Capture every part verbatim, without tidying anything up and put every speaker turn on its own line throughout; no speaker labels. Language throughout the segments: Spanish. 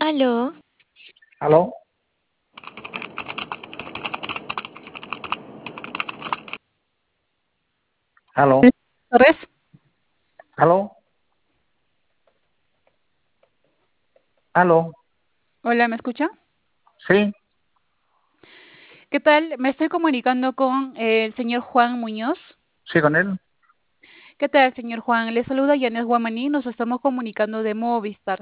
Aló,
¿Aló? ¿Aló?
Torres.
¿Aló? ¿Aló?
Hola, ¿me escucha?
¿Sí?
¿Qué tal? Me estoy comunicando con eh, el señor Juan Muñoz.
¿Sí con él?
¿Qué tal, señor Juan? Le saluda Yanes Guamaní. Nos estamos comunicando de Movistar.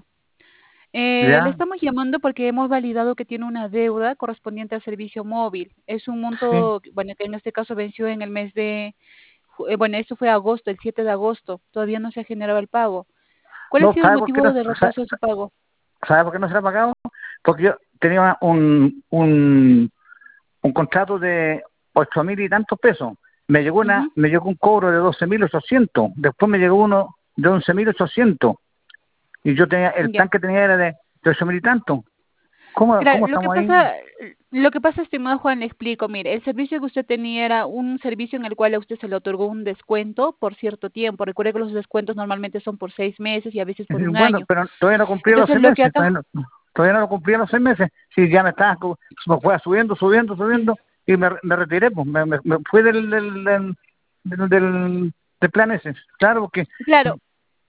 Eh, le
¿Ya?
estamos llamando porque hemos validado que tiene una deuda correspondiente al servicio móvil. Es un
Sí.
monto, bueno, que en este caso venció en el mes de, ju- eh, bueno, esto fue agosto, el siete de agosto. Todavía no se ha generado el pago. ¿Cuál ha
No,
sido el
¿sabe por qué no,
motivo de
sa-
retraso de su pago?
sabe por qué no se le ha pagado? Porque yo tenía un, un, un contrato de ocho mil y tantos pesos. Me llegó una,
Ujú.
me llegó un cobro de doce mil ochocientos. Después me llegó uno de once mil ochocientos. Y yo tenía, el
Ya.
plan que tenía era de, de ocho mil y tanto. ¿Cómo,
Claro,
cómo
lo que
estamos ahí?
pasa, lo que pasa, estimado Juan, le explico, mire, el servicio que usted tenía era un servicio en el cual a usted se le otorgó un descuento por cierto tiempo. Recuerde que los descuentos normalmente son por seis meses y a veces
Es
por
decir,
un
bueno,
año.
pero todavía no cumplía los
Entonces,
seis
lo que
meses,
acá,
todavía no, todavía no lo cumplía los seis meses. Sí, ya me estaba, cu- me fue subiendo, subiendo, subiendo, y me, me retiré, pues, me, me, me fui del, del, del, del, del- del plan ese. Claro, porque
claro,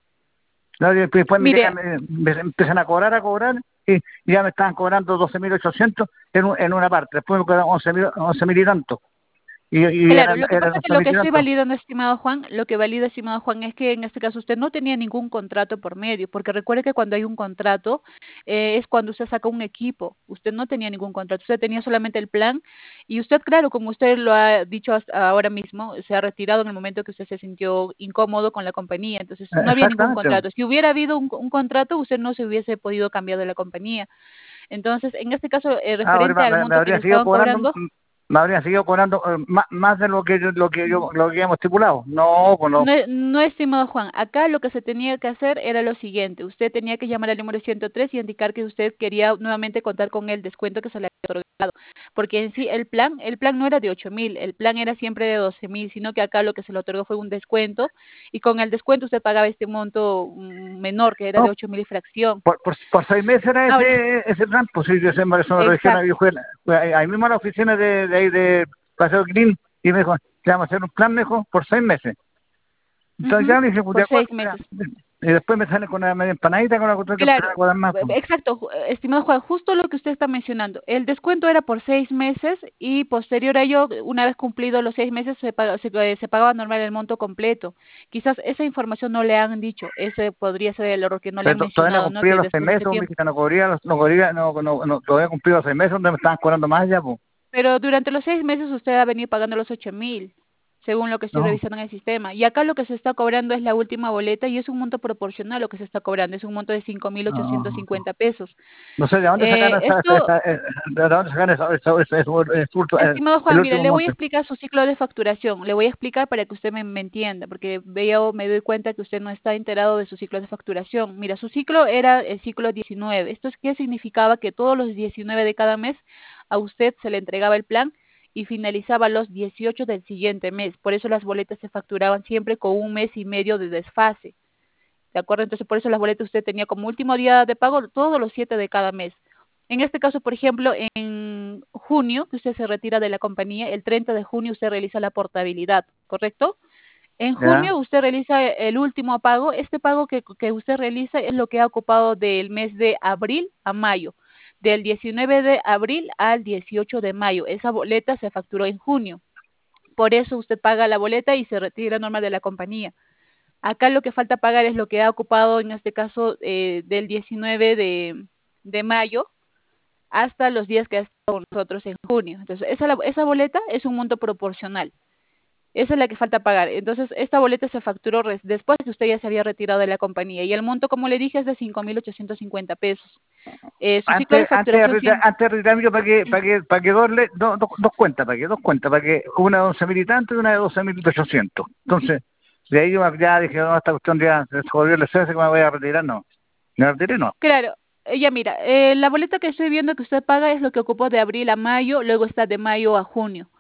claro, y después, después me
mire,
llegan, eh, me empiezan a cobrar, a cobrar, y, y ya me estaban cobrando doce mil ochocientos en, un- en una parte, después me cobraron once mil once mil y tanto, y, y
claro,
eran,
lo que
eran
pasa es que
once
lo
mil
que
y
estoy
tanto.
validando, estimado Juan, lo que valida, estimado Juan, es que en este caso usted no tenía ningún contrato por medio, porque recuerde que cuando hay un contrato eh, es cuando usted saca un equipo. Usted no tenía ningún contrato, usted tenía solamente el plan y usted, claro, como usted lo ha dicho hasta ahora mismo, se ha retirado en el momento que usted se sintió incómodo con la compañía, entonces
Eh,
no había ningún
Exactamente.
contrato. Si hubiera habido un, un contrato, usted no se hubiese podido cambiar de la compañía. Entonces, en este caso, eh,
Ah, ahora
referente al
me, me
monto que le
habría seguido
estaban
cobrando,
cobrando,
me habría seguido cobrando eh, más, más de lo que yo, lo que yo, lo que habíamos estipulado. No, pues no.
no, no, estimado Juan, acá lo que se tenía que hacer era lo siguiente, usted tenía que llamar al número ciento tres y indicar que usted quería nuevamente contar con el descuento que se le había otorgado, porque en sí el plan, el plan no era de ocho mil, el plan era siempre de doce mil, sino que acá lo que se le otorgó fue un descuento y con el descuento usted pagaba este monto mm, menor, que era de
No,
ocho mil y fracción.
por, por, por seis meses era
Ahora,
ese ese plan, pues sí, yo sé, eso me lo dijeron, yo
exacto.
fui, a la- fui ahí ahí mismo a la oficina de, de ahí de Paseo Green y me dijo, te vamos a hacer un plan mejor por seis meses. Entonces
Ujú,
ya le dije, pues de
por
acuerdo,
seis
ya.
meses.
Y después me sale con una media empanadita con la cuestión que empezar a
Claro,
cobrar más, pues.
exacto, ju- estimado Juan, justo lo que usted está mencionando. El descuento era por seis meses y posterior a ello, una vez cumplidos los seis meses, se, paga- se, eh, se pagaba normal el monto completo. Quizás esa información no le han dicho, ese podría ser el error que no le han
Pero to- todavía no
mencionado, ¿no?
cumplía
Que
los seis
después de
meses,
ese
pues, me
tiempo.
dijiste, no cubría, los- no cubría, no, no, no, todavía cumplí los seis meses donde me estaban cobrando más ya, pues.
Pero durante los seis meses usted ha venido pagando los ocho mil, según lo que estoy
No,
revisando en el sistema. Y acá lo que se está cobrando es la última boleta y es un monto proporcional lo que se está cobrando, es un monto de cinco mil ochocientos
no,
cincuenta pesos.
no sé de dónde sacan
Eh,
esa, esa,
esto
esa- eh, de dónde sacan esa, esa, esa- esa- esa- el,
Estimado
el
Juan, mira,
último
le voy a
monte.
explicar su ciclo de facturación. Le voy a explicar para que usted me, me entienda, porque veo, me doy cuenta que usted no está enterado de su ciclo de facturación. Mira, su ciclo era el ciclo diecinueve. ¿Esto es qué significaba? Que todos los diecinueve de cada mes a usted se le entregaba el plan y finalizaba los dieciocho del siguiente mes. Por eso las boletas se facturaban siempre con un mes y medio de desfase. ¿De acuerdo? Entonces, por eso las boletas usted tenía como último día de pago todos los siete de cada mes. En este caso, por ejemplo, en junio, que usted se retira de la compañía, el treinta de junio usted realiza la portabilidad, ¿correcto? En
¿Ya?
junio usted realiza el último pago. Este pago que, que usted realiza es lo que ha ocupado del mes de abril a mayo, del diecinueve de abril al dieciocho de mayo. Esa boleta se facturó en junio. Por eso usted paga la boleta y se retira normal de la compañía. Acá lo que falta pagar es lo que ha ocupado en este caso eh, del diecinueve de, de mayo hasta los días que ha estado con nosotros en junio. Entonces, esa, la- esa boleta es un monto proporcional. Esa es la que falta pagar. Entonces, esta boleta se facturó res- después que usted ya se había retirado de la compañía. Y el monto, como le dije, es de cinco mil ochocientos cincuenta pesos. Eh, su ciclo de
Antes, antes de
facturación
retirar,
siempre...
antes de retirarme yo pagué, pagué, pagué doble, do- do- dos cuentas, pagué dos cuentas, pagué una de once mil y tanto y una de doce mil ochocientos. Entonces, de ahí yo ya dije, no, esta cuestión ya se jodió el exceso que me voy a retirar, no. Me retiré, no.
Claro, eh, ya mira, eh, la boleta que estoy viendo que usted paga es lo que ocupó de abril a mayo, luego está de mayo a junio.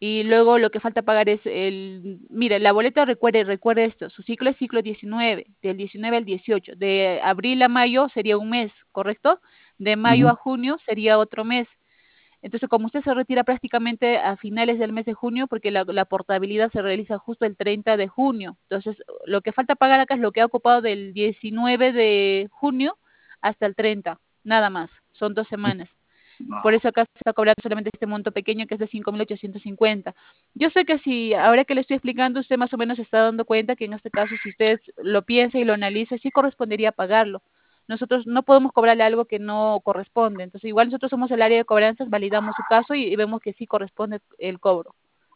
y luego lo que falta pagar es el, mire, la boleta, recuerde, recuerde esto, su ciclo es ciclo diecinueve, del diecinueve al dieciocho, de abril a mayo sería un mes, ¿correcto? De mayo
Ujú.
a junio sería otro mes. Entonces, como usted se retira prácticamente a finales del mes de junio, porque la, la portabilidad se realiza justo el treinta de junio, entonces lo que falta pagar acá es lo que ha ocupado del diecinueve de junio hasta el treinta, nada más, son dos semanas. Por eso acá se está cobrando solamente este monto pequeño que es de cinco mil ochocientos cincuenta. Yo sé que si ahora que le estoy explicando, usted más o menos se está dando cuenta que en este caso, si usted lo piensa y lo analiza, sí correspondería pagarlo. Nosotros no podemos cobrarle algo que no corresponde. Entonces, igual nosotros somos el área de cobranzas, validamos su caso y, y vemos que sí corresponde el cobro.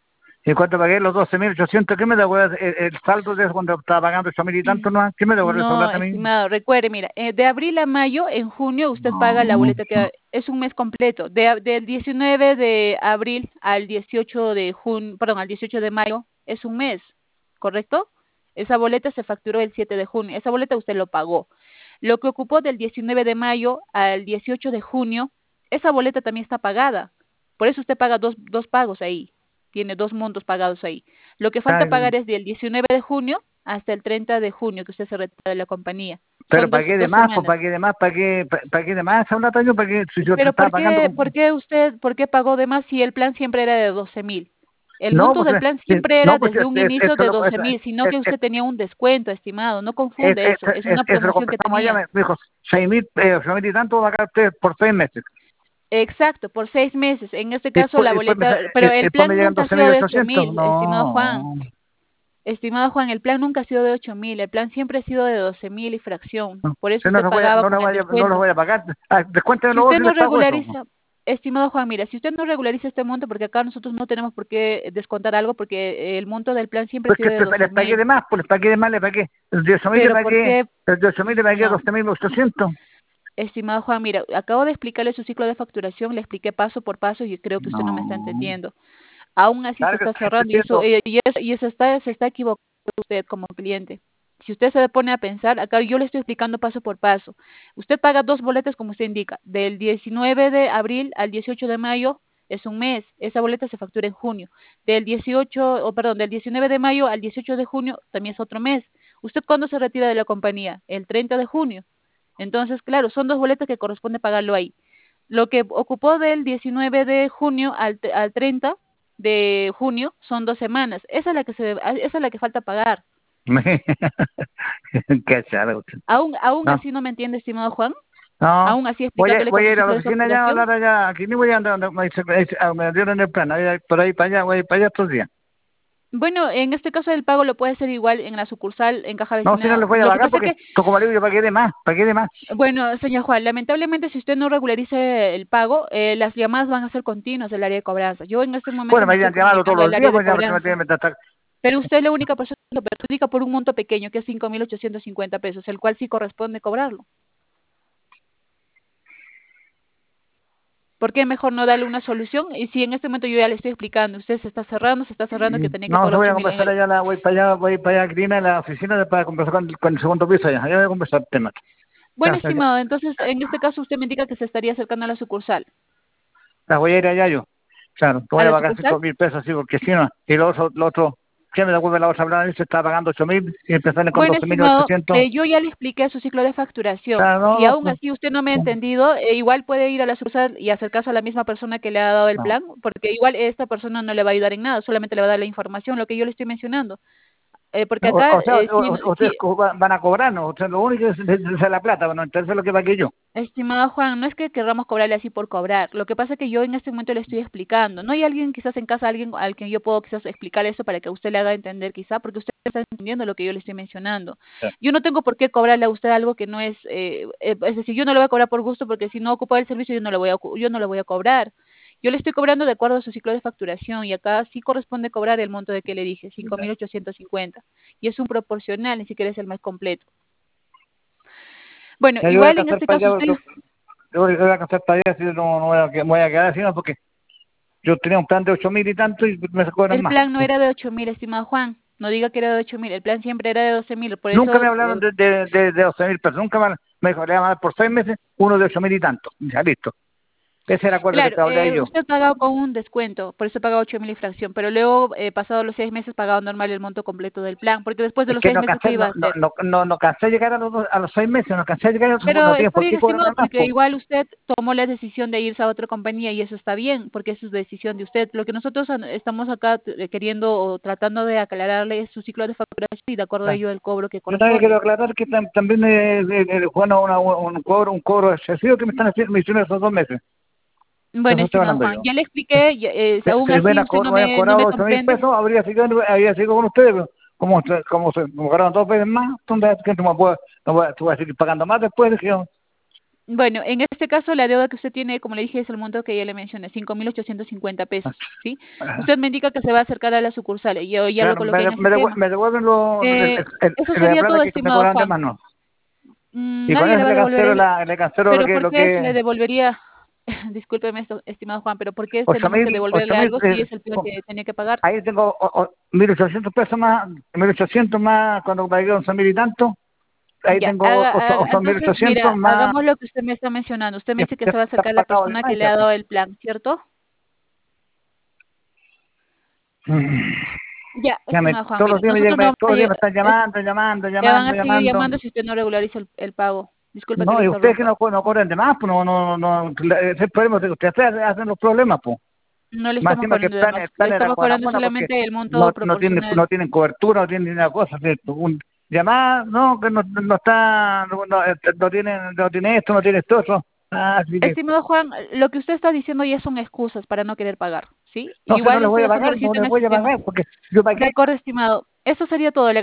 Y cuando pagué los doce mil ochocientos, ¿qué me devuelve el, el saldo de eso cuando estaba pagando ocho mil y tanto, no? ¿Qué me devuelve esa
No,
plata a mí?
estimado, recuerde, mira, eh, de abril a mayo, en junio, usted paga la
No.
boleta que es un mes completo. De, del diecinueve de abril al dieciocho de junio, perdón, al dieciocho de mayo, es un mes, ¿correcto? Esa boleta se facturó el siete de junio. Esa boleta usted lo pagó. Lo que ocupó del diecinueve de mayo al dieciocho de junio, esa boleta también está pagada. Por eso usted paga dos, dos pagos ahí. Tiene dos montos pagados ahí. Lo que falta
Ay,
pagar es del diecinueve de junio hasta el treinta de junio que usted se retira de la compañía.
pero
Son dos,
pagué de
dos
más, pues
semanas.
pagué de más, pagué, pa- pagué de más esa plata yo, pagué, si yo te
Pero
estaba
¿por
pagando
qué,
con...
por qué usted, por qué pagó de más si el plan siempre era de doce mil? El
No,
monto
pues,
del
eh,
plan
eh,
siempre era
no, pues
desde
es-
un
es-
inicio
esto
de
lo,
doce
eso,
mil, sino
es,
que
es,
usted tenía un descuento, estimado. No
es-
confunda
es-
eso. Es
es-
una
eso lo
promoción que
conversamos allá,
tenía.
me me dijo, seis mil, eh, ocho mil y tanto va a pagar usted por seis meses.
Exacto, por seis meses. En este
Y
caso
después,
la
y después, me,
boleta,
sa- y
pero el
después me
plan
llegan
nunca ha
doce
sido
mil
de ocho
ochocientos
mil, estimado Juan.
No,
Estimado Juan, el plan nunca ha sido de ocho mil, el plan siempre ha sido de doce mil y fracción.
no,
Por eso
si no
usted
lo voy a,
pagaba
no lo
con el
voy a, no lo
descuento.
voy a pagar. Ah, descuénteme
Si
los otros
usted
y
no
les pago eso.
regulariza, estimado Juan, mira, si usted no regulariza este monto, porque acá nosotros no tenemos por qué descontar algo, porque el monto del plan siempre ha
Pues que
sido de
te-
doce
les pagué
mil.
de más, pues les pagué de más, le pagué. El de ocho mil le
Pero ¿por
pagué,
qué?
el de ocho mil le pagué
No,
doce mil ochocientos.
estimado Juan, mira, acabo de explicarle su ciclo de facturación, le expliqué paso por paso y creo que usted no me está
No,
entendiendo. Aún así se
claro que
está
estoy
cerrando y eso,
entendiendo.
eh, y eso, y eso está, se está equivocando usted como cliente. Si usted se pone a pensar, acá yo le estoy explicando paso por paso. Usted paga dos boletas como usted indica, del diecinueve de abril al dieciocho de mayo es un mes, esa boleta se factura en junio. Del dieciocho, o perdón, del diecinueve de mayo al dieciocho de junio también es otro mes. ¿Usted cuándo se retira de la compañía? El treinta de junio. Entonces, claro, son dos boletas que corresponde pagarlo ahí. Lo que ocupó del diecinueve de junio al, al treinta de junio son dos semanas. Esa es la que se, esa es la que falta pagar.
Qué charo usted.
Aún, aún
No,
así no me entiende, estimado Juan.
no.
Aún así
Voy a,
explicándole
voy
con
a
su
ir a la
ciclo de
oficina ya a
facturación.
hablar allá. Aquí ni voy a andar, donde me, dice- me dice- ah, me dieron el plan. Voy a ir por ahí para allá, voy a ir para allá estos días.
Bueno, en este caso el pago lo puede hacer igual en la sucursal, en caja
No, si no
vecina.
les voy a
Lo que
pagar
pasa es
porque,
que,
como le digo, yo pagué de más, pagué de más.
bueno, señor Juan, lamentablemente si usted no regularice el pago, eh, las llamadas van a ser continuas del área de cobranza. Yo en este momento
Bueno,
me
me
estoy
iban llamando todos
comunicando al
los
área
días,
de
pues ya porque me
cobranza.
tienen que tratar.
Pero usted es la única persona que lo perjudica por un monto pequeño, que es cinco mil ochocientos cincuenta pesos, el cual sí corresponde cobrarlo. ¿Por qué mejor no darle una solución? Y si en este momento yo ya le estoy explicando, usted se está cerrando, se está cerrando que tenía que
No, se
pagar
voy a
ocho mil en
conversar
el...
allá, la, voy para allá, voy para allá, Cristina, en la oficina para conversar con, con el segundo piso allá. Allá voy a conversar el tema.
Bueno,
Ya, ya, ya.
estimado, entonces en este caso usted me indica que se estaría acercando a la sucursal.
Ya, voy a ir allá yo. Claro, te
¿A
voy a
la
pagar
sucursal?
cinco mil pesos, sí, porque si no, y lo otro, lo otro, ¿qué me devuelve la otra plata? Se está pagando ocho mil y empezaron con
Bueno,
doce mil
estimado,
ochocientos.
eh, yo ya le expliqué su ciclo de facturación.
Claro, no,
Si
no,
aún
no,
así usted no me ha entendido, eh, igual puede ir a la sucursal y acercarse a la misma persona que le ha dado el
no.
plan, porque igual esta persona no le va a ayudar en nada, solamente le va a dar la información, lo que yo le estoy mencionando. Eh, porque
O,
acá,
o sea,
eh,
o-
sí,
o- ustedes
sí,
co- van a cobrarnos, o sea, lo único es, es- es la plata, bueno, entonces es lo que pagué yo.
estimado Juan, no es que querramos cobrarle así por cobrar. Lo que pasa es que yo en este momento le estoy explicando. No hay alguien quizás en casa, alguien al que yo puedo quizás explicar eso para que usted le haga entender quizá, porque usted está entendiendo lo que yo le estoy mencionando.
Sí.
Yo no tengo por qué cobrarle a usted algo que no es, eh, eh, es decir, yo no le voy a cobrar por gusto porque si no ocupa el servicio yo no le voy a, yo no le voy a cobrar. Yo le estoy cobrando de acuerdo a su ciclo de facturación y acá sí corresponde cobrar el monto de que le dije, cinco mil ochocientos cincuenta. Y es un proporcional, ni siquiera es el mes completo. Bueno,
Ya yo voy a
igual en
alcanzar
este
para
caso
allá,
usted...
yo, yo voy a alcanzar para allá, así no, no voy a, que- me voy a quedar así, no, porque yo tenía un plan de ocho mil y tanto y me cobran
El
más.
plan no era de ocho mil, estimado Juan. No diga que era de ocho mil. El plan siempre era de doce mil. Por
Nunca
eso,
me hablaron
eh,
de, de, de, de doce mil pesos, nunca me, me dijo, le van a dar por seis meses uno de ocho mil y tanto. Ya, listo. Ese es el acuerdo que
Claro,
te hablé
eh,
yo.
usted pagaba con un descuento, por eso pagaba ocho mil y fracción, pero luego, eh, pasados los seis meses, pagaba normal el monto completo del plan, porque después de
Es
los
que
seis
no
meses, ¿qué
cansé,
iba
no,
a
no,
hacer?
no, no, no cansé de llegar a los, dos- a los seis meses, no cansé de llegar,
Pero
no tienen
está
por
bien,
qué cobrarme
estimado,
más,
porque
pues.
igual usted tomó la decisión de irse a otra compañía y eso está bien, porque es su decisión de usted. Lo que nosotros an- estamos acá eh, queriendo o tratando de aclararle es su ciclo de facturación y de acuerdo a ello el cobro que
Yo también quiero
corresponde.
aclarar que tam- también eh, eh, eh, bueno, una- un cobro, un cobro excesivo que me están haciendo, me hicieron esos dos meses. De
Bueno,
eso estoy
estimado
hablando
Juan,
yo.
ya le expliqué, ya, eh,
Si,
aún
si me
así
hubieran
usted
co-
no
me hubieran
me, no
cobrado
me
ocho mil
comprende.
pesos, habría seguido, habría seguido con ustedes, pero como, usted- como se me cobraron dos veces más, entonces que no me puedo, no voy, a tú vas a seguir pagando más después, dije yo.
Bueno, en este caso la deuda que usted tiene, como le dije, es el monto que ya le mencioné, cinco mil ochocientos cincuenta pesos, ¿sí?
Ah,
Usted me indica que se va a acercar a la sucursal y yo ya lo
claro,
coloqué
me,
en el
me, devue-
sistema.
me devuelven lo, el, el,
Eh,
el-
eso
la
sería
plata
todo,
que me
estimado
cobraron de
Juan.
más, no.
Mm,
Y con
nadie
eso
le va a
le
devolver
cancelo,
el...
la, le cancelo lo
Pero
que,
¿por
lo
qué se le
que,
devolvería? Discúlpeme esto, estimado Juan, pero ¿por qué
ocho
tenemos
mil,
que
ocho
devolverle
mil,
algo si
eh,
es el plan que tenía que pagar?
ahí tengo o- o- mil ochocientos pesos más, mil ochocientos más cuando pagué once mil y tanto, ahí
Ya,
tengo
haga,
otros
haga-
otros mil
entonces,
ochocientos
mira,
más,
hagamos lo que usted me está mencionando. Usted me
que
dice que
que
se va a
están
acercar a la
pagados de
persona
más,
que le
ya,
ha
pues.
dado el plan, ¿cierto?
Mm.
Ya,
Ya me,
estimado Juan,
todos
mire,
los días me,
nosotros
lleg-
no
me-
vamos
todos
a
los días
lle-
me están
es-
llamando, llamando,
le van
llamando,
a seguir
llamando.
llamando si usted no regulariza el, el pago. Disculpe que
No,
le
y ustedes que
interrumpa.
no, co- no cobran de más, pues no, no, no, la- ese es el problema, que ustedes hacen hacen los problemas, pues.
No le
Más
estamos
encima que el
cobrando de
plan,
más.
el
Le
plan era
estamos
buena,
cobrando
buena porque
solamente el
no,
monto
no tienen, no
proporcional.
tienen cobertura, no tienen ni una cosa, ¿cierto? Un, llamada, no, que no, no está, no, no, eh, no tiene, no tiene esto, no tiene esto, eso. Ah, así que,
Estimado Juan, lo que usted está diciendo ya son excusas para no querer pagar, ¿sí?
no sé, no
Igual
les
estoy
voy a
dejando
pagar, no
registro en
les
el
voy a
sistema.
pagar, porque yo
De
pagué.
acuerdo, estimado. Eso sería todo. Le